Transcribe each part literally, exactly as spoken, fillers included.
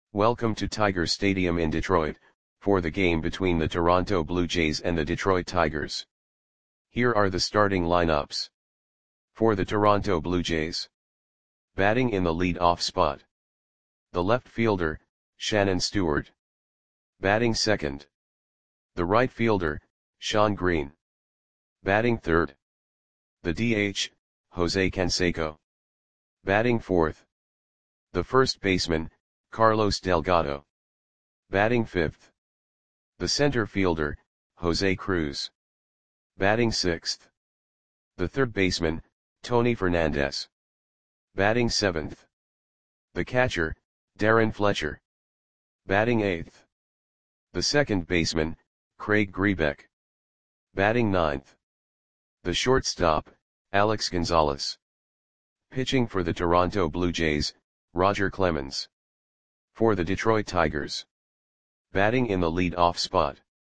Welcome to Tiger Stadium in Detroit, for the game between the Toronto Blue Jays and the Detroit Tigers. Here are the starting lineups. For the Toronto Blue Jays. Batting in the lead-off spot. The left fielder, Shannon Stewart. Batting second. The right fielder, Shawn Green. Batting third. The D H, Jose Canseco. Batting fourth. The first baseman, Carlos Delgado. Batting fifth. The center fielder, Jose Cruz. Batting sixth. The third baseman, Tony Fernandez. Batting seventh. The catcher, Darren Fletcher. Batting eighth. The second baseman, Craig Grebeck. Batting ninth. The shortstop, Alex Gonzalez. Pitching for the Toronto Blue Jays, Roger Clemens. For the Detroit Tigers. Batting in the lead-off spot.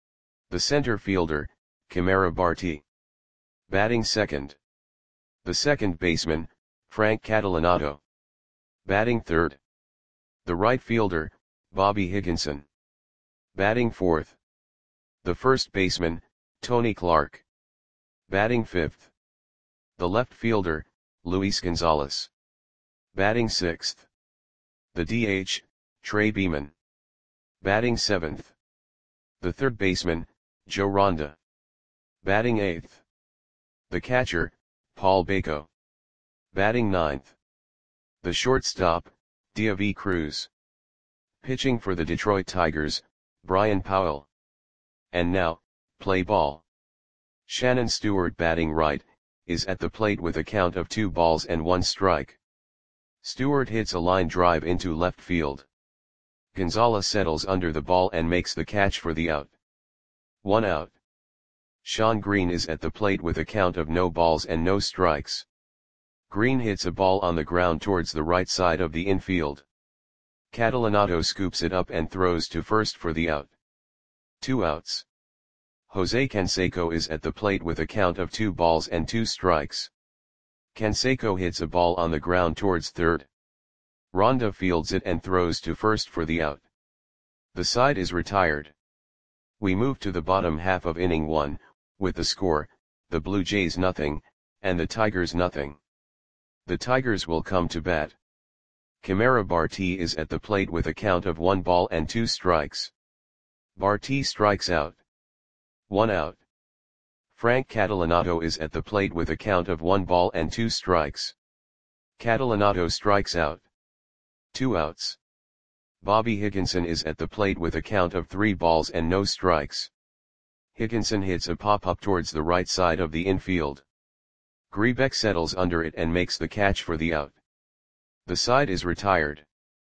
The center fielder, Kamara Barti. Batting second. The second baseman, Frank Catalanotto. Batting third. The right fielder, Bobby Higginson. Batting fourth. The first baseman, Tony Clark. Batting fifth. The left fielder, Luis Gonzalez. Batting sixth. The D H, Trey Beeman. Batting seventh. The third baseman, Joe Ronda. Batting eighth. The catcher, Paul Bako. Batting ninth. The shortstop, David Cruz. Pitching for the Detroit Tigers, Brian Powell. And now, play ball. Shannon Stewart batting right, is at the plate with a count of two balls and one strike. Stewart hits a line drive into left field. Gonzalez settles under the ball and makes the catch for the out. One out. Shawn Green is at the plate with a count of no balls and no strikes. Green hits a ball on the ground towards the right side of the infield. Catalanotto scoops it up and throws to first for the out. Two outs. Jose Canseco is at the plate with a count of two balls and two strikes. Canseco hits a ball on the ground towards third. Ronda fields it and throws to first for the out. The side is retired. We move to the bottom half of inning one, with the score, the Blue Jays nothing, and the Tigers nothing. The Tigers will come to bat. Kamara Barti is at the plate with a count of one ball and two strikes. Barti strikes out. One out. Frank Catalanotto is at the plate with a count of one ball and two strikes. Catalanotto strikes out. Two outs. Bobby Higginson is at the plate with a count of three balls and no strikes. Higginson hits a pop-up towards the right side of the infield. Grebeck settles under it and makes the catch for the out. The side is retired.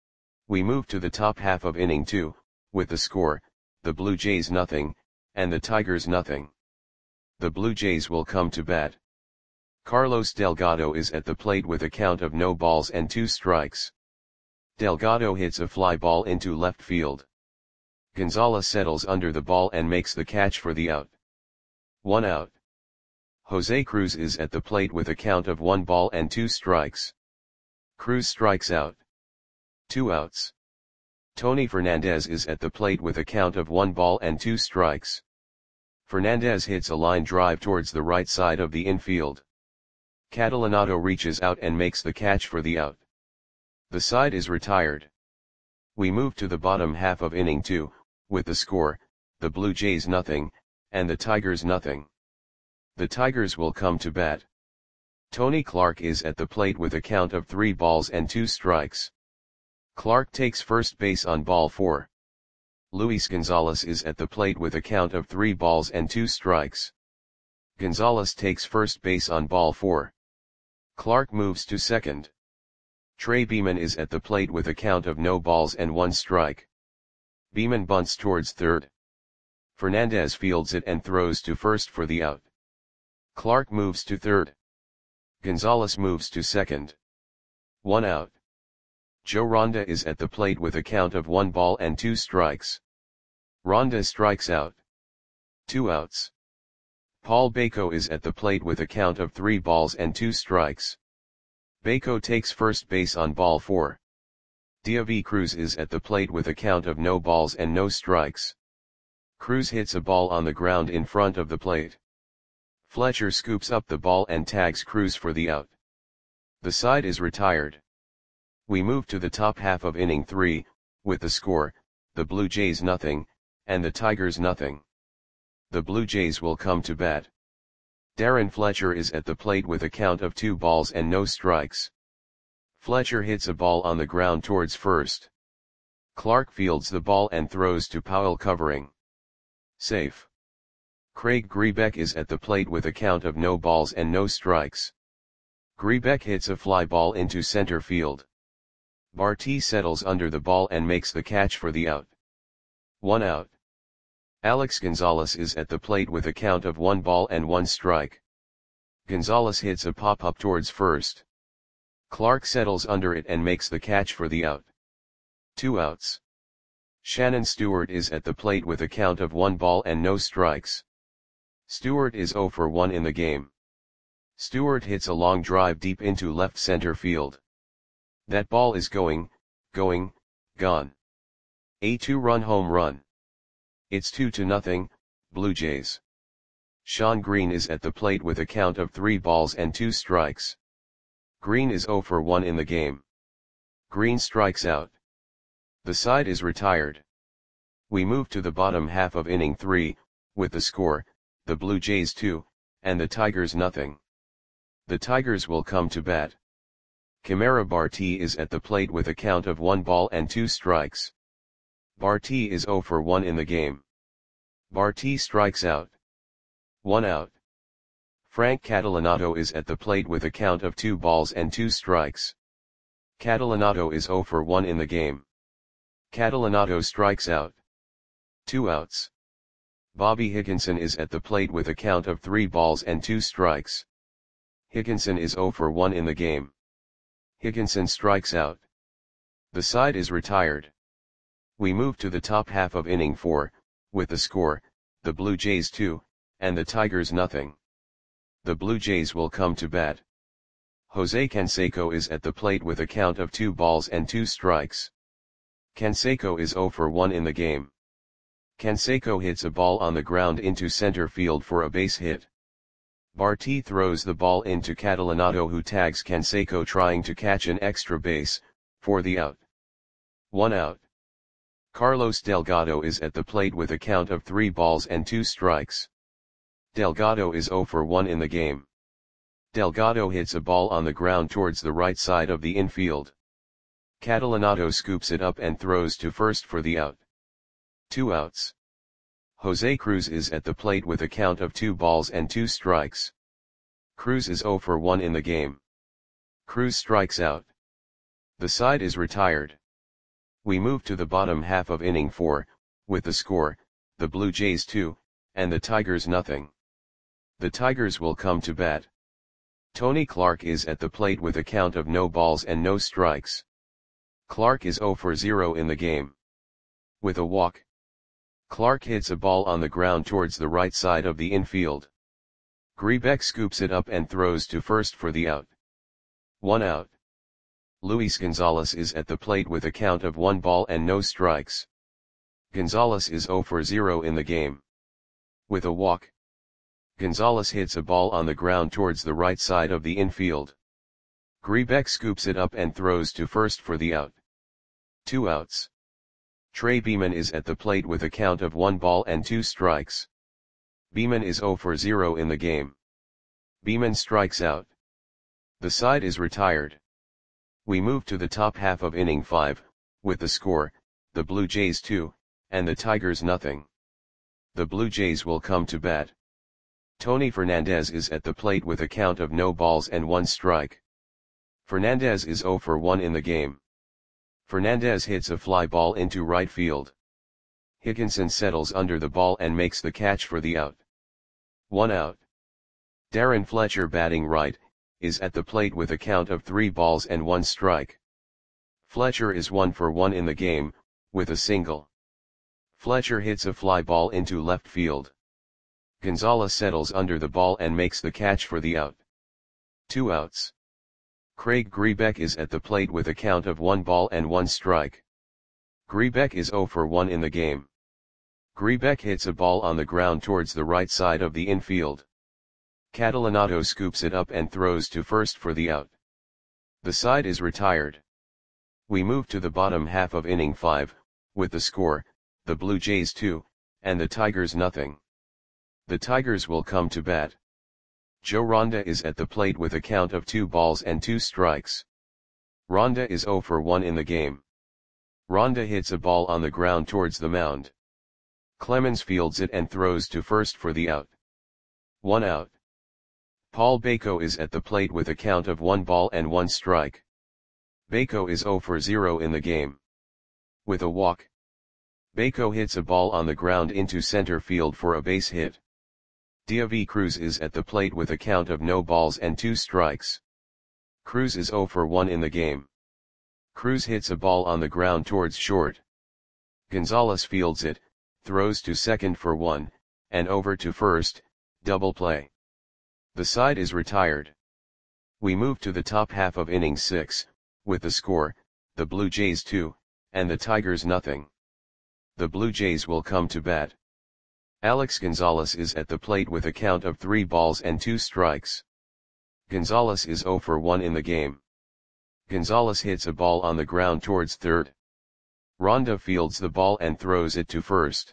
We move to the top half of inning two, with the score, the Blue Jays nothing, and the Tigers nothing. The Blue Jays will come to bat. Carlos Delgado is at the plate with a count of no balls and two strikes. Delgado hits a fly ball into left field. Gonzalez settles under the ball and makes the catch for the out. One out. Jose Cruz is at the plate with a count of one ball and two strikes. Cruz strikes out. Two outs. Tony Fernandez is at the plate with a count of one ball and two strikes. Fernandez hits a line drive towards the right side of the infield. Catalanotto reaches out and makes the catch for the out. The side is retired. We move to the bottom half of inning two, with the score, the Blue Jays nothing, and the Tigers nothing. The Tigers will come to bat. Tony Clark is at the plate with a count of three balls and two strikes. Clark takes first base on ball four. Luis Gonzalez is at the plate with a count of three balls and two strikes. Gonzalez takes first base on ball four. Clark moves to second. Trey Beeman is at the plate with a count of no balls and one strike. Beeman bunts towards third. Fernandez fields it and throws to first for the out. Clark moves to third. Gonzalez moves to second. One out. Joe Ronda is at the plate with a count of one ball and two strikes. Ronda strikes out. Two outs. Paul Bako is at the plate with a count of three balls and two strikes. Bako takes first base on ball four. David Cruz is at the plate with a count of no balls and no strikes. Cruz hits a ball on the ground in front of the plate. Fletcher scoops up the ball and tags Cruz for the out. The side is retired. We move to the top half of inning three, with the score, the Blue Jays nothing, and the Tigers nothing. The Blue Jays will come to bat. Darren Fletcher is at the plate with a count of two balls and no strikes. Fletcher hits a ball on the ground towards first. Clark fields the ball and throws to Powell covering. Safe. Craig Grebeck is at the plate with a count of no balls and no strikes. Grebeck hits a fly ball into center field. Barty settles under the ball and makes the catch for the out. One out. Alex Gonzalez is at the plate with a count of one ball and one strike. Gonzalez hits a pop-up towards first. Clark settles under it and makes the catch for the out. Two outs. Shannon Stewart is at the plate with a count of one ball and no strikes. Stewart is zero for one in the game. Stewart hits a long drive deep into left center field. That ball is going, going, gone. A two-run home run. It's two to nothing, Blue Jays. Sean Green is at the plate with a count of three balls and two strikes. Green is zero for one in the game. Green strikes out. The side is retired. We move to the bottom half of inning three, with the score, the Blue Jays two, and the Tigers nothing. The Tigers will come to bat. Kamara Barty is at the plate with a count of one ball and two strikes. Barty is zero for one in the game. Barty strikes out. One out. Frank Catalanato is at the plate with a count of two balls and two strikes. Catalanato is zero for one in the game. Catalanato strikes out. Two outs. Bobby Higginson is at the plate with a count of three balls and two strikes. Higginson is zero for one in the game. Higginson strikes out. The side is retired. We move to the top half of inning four, with the score, the Blue Jays two, and the Tigers nothing. The Blue Jays will come to bat. Jose Canseco is at the plate with a count of two balls and two strikes. Canseco is zero for one in the game. Canseco hits a ball on the ground into center field for a base hit. Barty throws the ball into Catalanato, who tags Canseco trying to catch an extra base, for the out. One out. Carlos Delgado is at the plate with a count of three balls and two strikes. Delgado is zero for one in the game. Delgado hits a ball on the ground towards the right side of the infield. Catalanato scoops it up and throws to first for the out. Two outs. Jose Cruz is at the plate with a count of two balls and two strikes. Cruz is zero for one in the game. Cruz strikes out. The side is retired. We move to the bottom half of inning four, with the score, the Blue Jays two, and the Tigers nothing. The Tigers will come to bat. Tony Clark is at the plate with a count of no balls and no strikes. Clark is zero for zero in the game. With a walk. Clark hits a ball on the ground towards the right side of the infield. Grebeck scoops it up and throws to first for the out. One out. Luis Gonzalez is at the plate with a count of one ball and no strikes. Gonzalez is zero for zero in the game. With a walk. Gonzalez hits a ball on the ground towards the right side of the infield. Grebeck scoops it up and throws to first for the out. Two outs. Trey Beeman is at the plate with a count of one ball and two strikes. Beeman is zero for zero in the game. Beeman strikes out. The side is retired. We move to the top half of inning five, with the score, the Blue Jays two, and the Tigers nothing. The Blue Jays will come to bat. Tony Fernandez is at the plate with a count of no balls and one strike. Fernandez is zero for one in the game. Fernandez hits a fly ball into right field. Higginson settles under the ball and makes the catch for the out. One out. Darren Fletcher, batting right, is at the plate with a count of three balls and one strike. Fletcher is one for one in the game, with a single. Fletcher hits a fly ball into left field. Gonzalez settles under the ball and makes the catch for the out. Two outs. Craig Grebeck is at the plate with a count of one ball and one strike. Grebeck is zero for one in the game. Grebeck hits a ball on the ground towards the right side of the infield. Catalanato scoops it up and throws to first for the out. The side is retired. We move to the bottom half of inning five, with the score, the Blue Jays two, and the Tigers nothing. The Tigers will come to bat. Joe Ronda is at the plate with a count of two balls and two strikes. Ronda is zero for one in the game. Ronda hits a ball on the ground towards the mound. Clemens fields it and throws to first for the out. One out. Paul Bako is at the plate with a count of one ball and one strike. Bako is zero for zero in the game. With a walk, Bako hits a ball on the ground into center field for a base hit. David Cruz is at the plate with a count of no balls and two strikes. Cruz is zero for one in the game. Cruz hits a ball on the ground towards short. Gonzalez fields it, throws to second for one, and over to first, double play. The side is retired. We move to the top half of inning six, with the score, the Blue Jays two, and the Tigers nothing. The Blue Jays will come to bat. Alex Gonzalez is at the plate with a count of three balls and two strikes. Gonzalez is zero for one in the game. Gonzalez hits a ball on the ground towards third. Ronda fields the ball and throws it to first.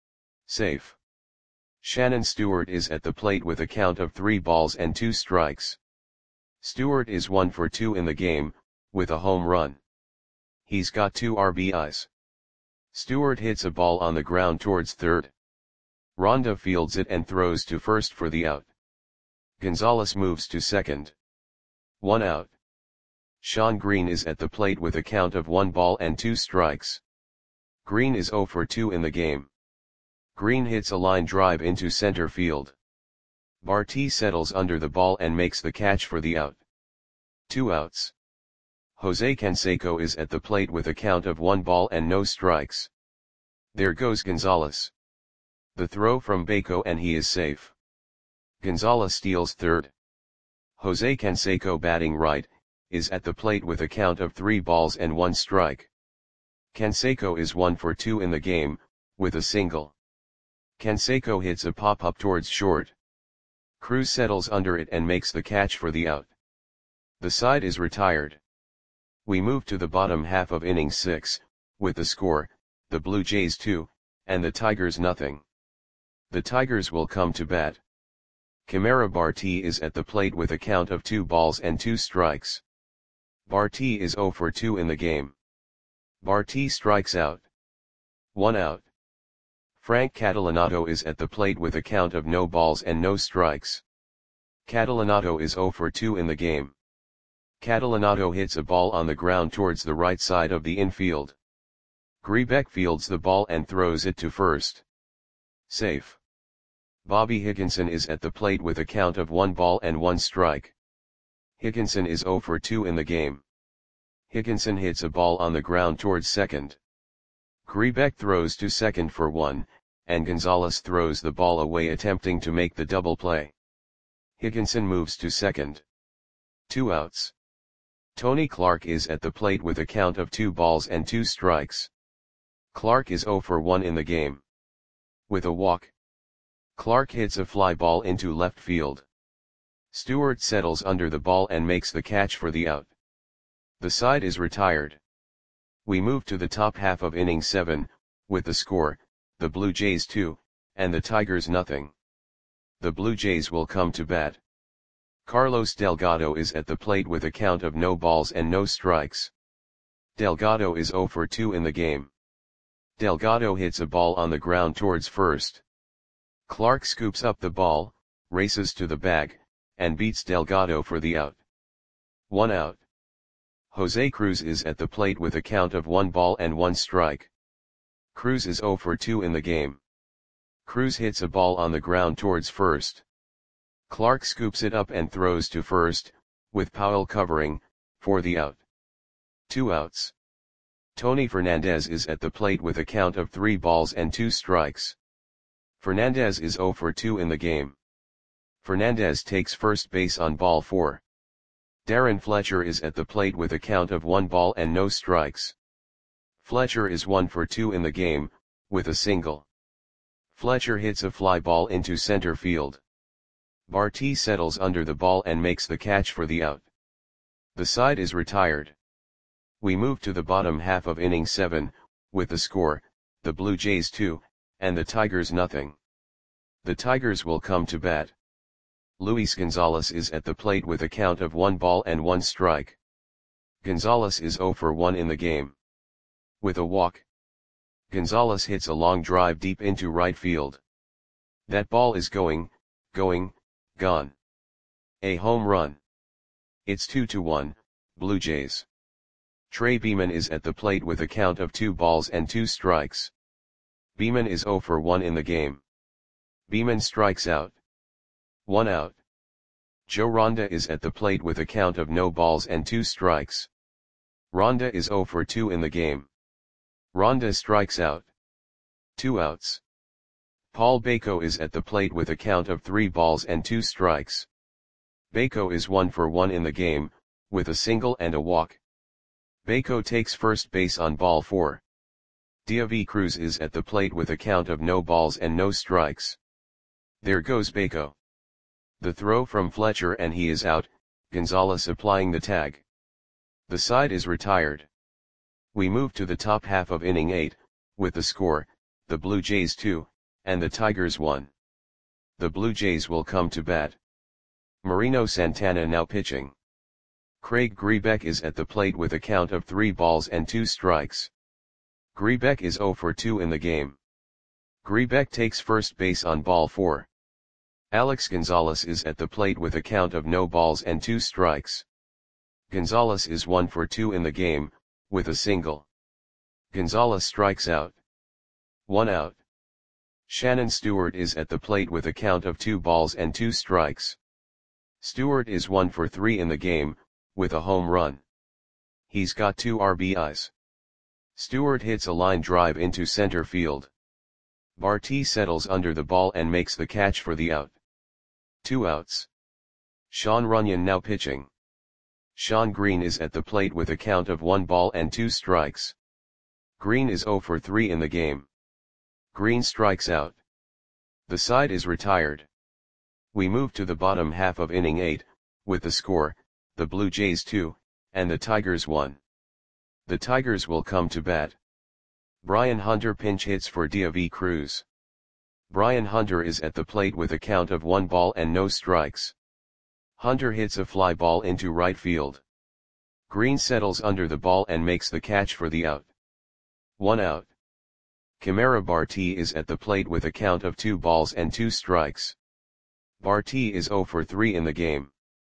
Safe. Shannon Stewart is at the plate with a count of three balls and two strikes. Stewart is one for two in the game, with a home run. He's got two R B Is. Stewart hits a ball on the ground towards third. Ronda fields it and throws to first for the out. Gonzalez moves to second. One out. Sean Green is at the plate with a count of one ball and two strikes. Green is zero for two in the game. Green hits a line drive into center field. Barty settles under the ball and makes the catch for the out. Two outs. Jose Canseco is at the plate with a count of one ball and no strikes. There goes Gonzalez. The throw from Bako and he is safe. Gonzalez steals third. Jose Canseco, batting right, is at the plate with a count of three balls and one strike. Canseco is one for two in the game, with a single. Canseco hits a pop-up towards short. Cruz settles under it and makes the catch for the out. The side is retired. We move to the bottom half of inning six, with the score, the Blue Jays two, and the Tigers nothing. The Tigers will come to bat. Camara Barty is at the plate with a count of two balls and two strikes. Barty is zero for two in the game. Barty strikes out. One out. Frank Catalanato is at the plate with a count of no balls and no strikes. Catalanato is zero for two in the game. Catalanato hits a ball on the ground towards the right side of the infield. Grebeck fields the ball and throws it to first. Safe. Bobby Higginson is at the plate with a count of one ball and one strike. Higginson is zero for two in the game. Higginson hits a ball on the ground towards second. Grebeck throws to second for one, and Gonzalez throws the ball away attempting to make the double play. Higginson moves to second. Two outs. Tony Clark is at the plate with a count of two balls and two strikes. Clark is zero for one in the game. With a walk, Clark hits a fly ball into left field. Stewart settles under the ball and makes the catch for the out. The side is retired. We move to the top half of inning seven, with the score, the Blue Jays two, and the Tigers nothing. The Blue Jays will come to bat. Carlos Delgado is at the plate with a count of no balls and no strikes. Delgado is zero for two in the game. Delgado hits a ball on the ground towards first. Clark scoops up the ball, races to the bag, and beats Delgado for the out. One out. Jose Cruz is at the plate with a count of one ball and one strike. Cruz is zero for two in the game. Cruz hits a ball on the ground towards first. Clark scoops it up and throws to first, with Powell covering, for the out. Two outs. Tony Fernandez is at the plate with a count of three balls and two strikes. Fernandez is zero for two in the game. Fernandez takes first base on ball four. Darren Fletcher is at the plate with a count of one ball and no strikes. Fletcher is one for two in the game, with a single. Fletcher hits a fly ball into center field. Barty settles under the ball and makes the catch for the out. The side is retired. We move to the bottom half of inning seven, with the score, the Blue Jays two, and the Tigers nothing. The Tigers will come to bat. Luis Gonzalez is at the plate with a count of one ball and one strike. Gonzalez is zero for one in the game. With a walk, Gonzalez hits a long drive deep into right field. That ball is going, going, gone. A home run. It's two to one, Blue Jays. Trey Beeman is at the plate with a count of two balls and two strikes. Beeman is zero for one in the game. Beeman strikes out. One out. Joe Ronda is at the plate with a count of no balls and two strikes. Ronda is zero for two in the game. Ronda strikes out. Two outs. Paul Bako is at the plate with a count of three balls and two strikes. Bako is one for one in the game, with a single and a walk. Bako takes first base on ball four. Diavi Cruz is at the plate with a count of no balls and no strikes. There goes Bako. The throw from Fletcher and he is out, Gonzalez applying the tag. The side is retired. We move to the top half of inning eight, with the score, the Blue Jays two, and the Tigers one. The Blue Jays will come to bat. Marino Santana now pitching. Craig Grebeck is at the plate with a count of three balls and two strikes. Grebeck is zero for two in the game. Grebeck takes first base on ball four. Alex Gonzalez is at the plate with a count of no balls and two strikes. Gonzalez is one for two in the game, with a single. Gonzalez strikes out. One out. Shannon Stewart is at the plate with a count of two balls and two strikes. Stewart is one for three in the game, with a home run. He's got two R B Is. Stewart hits a line drive into center field. Barty settles under the ball and makes the catch for the out. Two outs. Sean Runyon now pitching. Sean Green is at the plate with a count of one ball and two strikes. Green is zero for three in the game. Green strikes out. The side is retired. We move to the bottom half of inning eight, with the score, the Blue Jays two, and the Tigers one. The Tigers will come to bat. Brian Hunter pinch hits for Diavi Cruz. Brian Hunter is at the plate with a count of one ball and no strikes. Hunter hits a fly ball into right field. Green settles under the ball and makes the catch for the out. One out. Kamara Barty is at the plate with a count of two balls and two strikes. Barty is zero for three in the game.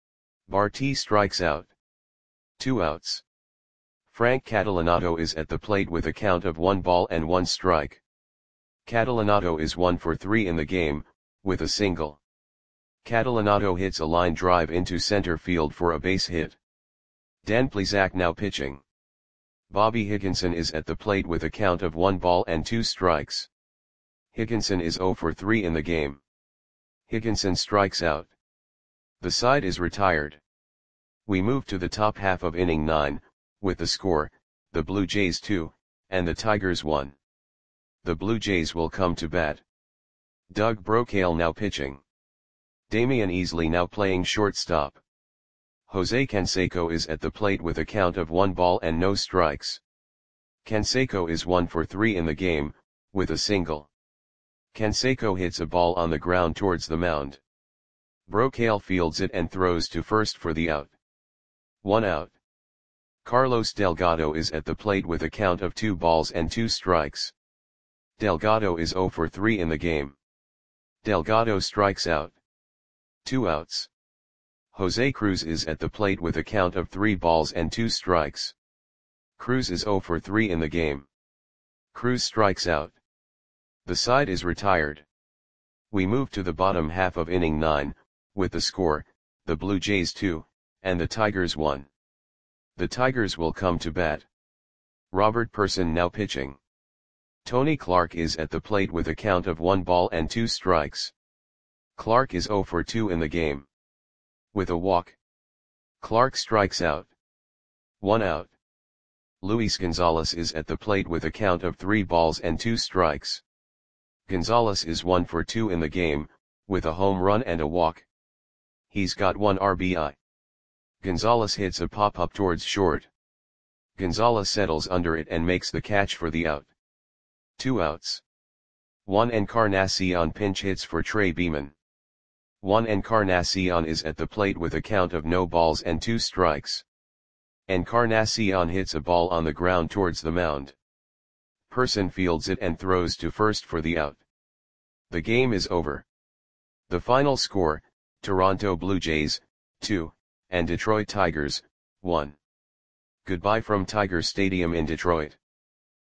Barty strikes out. Two outs. Frank Catalanato is at the plate with a count of one ball and one strike. Catalanato is one for three in the game, with a single. Catalanato hits a line drive into center field for a base hit. Dan Plesac now pitching. Bobby Higginson is at the plate with a count of one ball and two strikes. Higginson is zero for three in the game. Higginson strikes out. The side is retired. We move to the top half of inning nine, with the score, the Blue Jays two, and the Tigers one. The Blue Jays will come to bat. Doug Brocail now pitching. Damian Easley now playing shortstop. Jose Canseco is at the plate with a count of one ball and no strikes. Canseco is one for three in the game, with a single. Canseco hits a ball on the ground towards the mound. Brocail fields it and throws to first for the out. One out. Carlos Delgado is at the plate with a count of two balls and two strikes. Delgado is zero for three in the game. Delgado strikes out. Two outs. Jose Cruz is at the plate with a count of three balls and two strikes. Cruz is zero for three in the game. Cruz strikes out. The side is retired. We move to the bottom half of inning nine, with the score, the Blue Jays two, and the Tigers one. The Tigers will come to bat. Robert Person now pitching. Tony Clark is at the plate with a count of one ball and two strikes. Clark is zero for two in the game. With a walk. Clark strikes out. One out. Luis Gonzalez is at the plate with a count of three balls and two strikes. Gonzalez is one for two in the game, with a home run and a walk. He's got one R B I. Gonzalez hits a pop-up towards short. Gonzalez settles under it and makes the catch for the out. Two outs. Juan Encarnacion pinch hits for Trey Beeman. Juan Encarnacion is at the plate with a count of no balls and two strikes. Encarnacion hits a ball on the ground towards the mound. Person fields it and throws to first for the out. The game is over. The final score, Toronto Blue Jays, two, and Detroit Tigers, one. Goodbye from Tiger Stadium in Detroit.